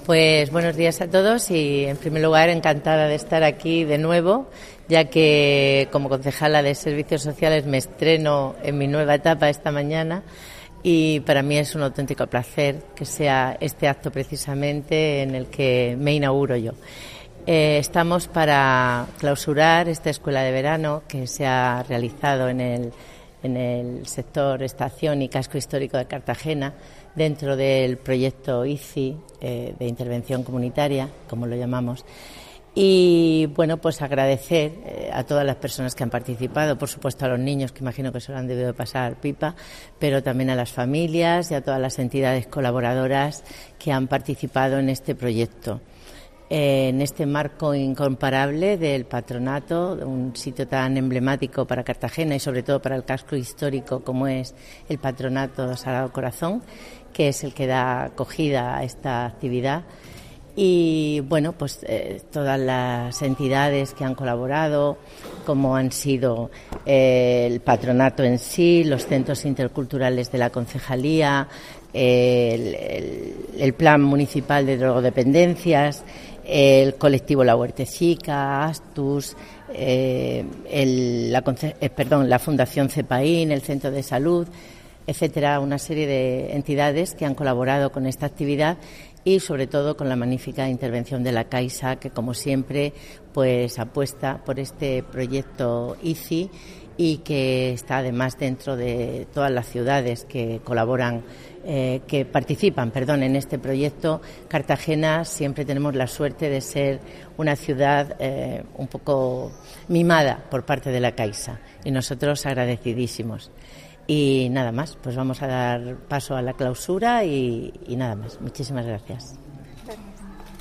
Pues buenos días a todos y en primer lugar encantada de estar aquí de nuevo, ya que como concejala de Servicios Sociales me estreno en mi nueva etapa esta mañana y para mí es un auténtico placer que sea este acto precisamente en el que me inauguro yo. Estamos para clausurar esta escuela de verano que se ha realizado en el sector estación y casco histórico de Cartagena, dentro del proyecto ICI de intervención comunitaria, como lo llamamos. Y bueno, pues agradecer a todas las personas que han participado, por supuesto a los niños, que imagino que se lo han debido de pasar pipa, pero también a las familias y a todas las entidades colaboradoras que han participado en este proyecto. En este marco incomparable del patronato, un sitio tan emblemático para Cartagena y sobre todo para el casco histórico como es el Patronato Sagrado Corazón, que es el que da acogida a esta actividad. Y bueno, pues todas las entidades que han colaborado, como han sido el patronato en sí, los centros interculturales de la concejalía, el plan municipal de drogodependencias, el colectivo La Huertecica, Astus, la Fundación CEPAIN, el Centro de Salud, etcétera, una serie de entidades que han colaborado con esta actividad y sobre todo con la magnífica intervención de la Caixa, que como siempre pues apuesta por este proyecto ICI y que está además dentro de todas las ciudades que colaboran, que participan, en este proyecto. Cartagena siempre tenemos la suerte de ser una ciudad un poco mimada por parte de la Caixa y nosotros agradecidísimos. Y nada más, pues vamos a dar paso a la clausura y nada más. Muchísimas gracias.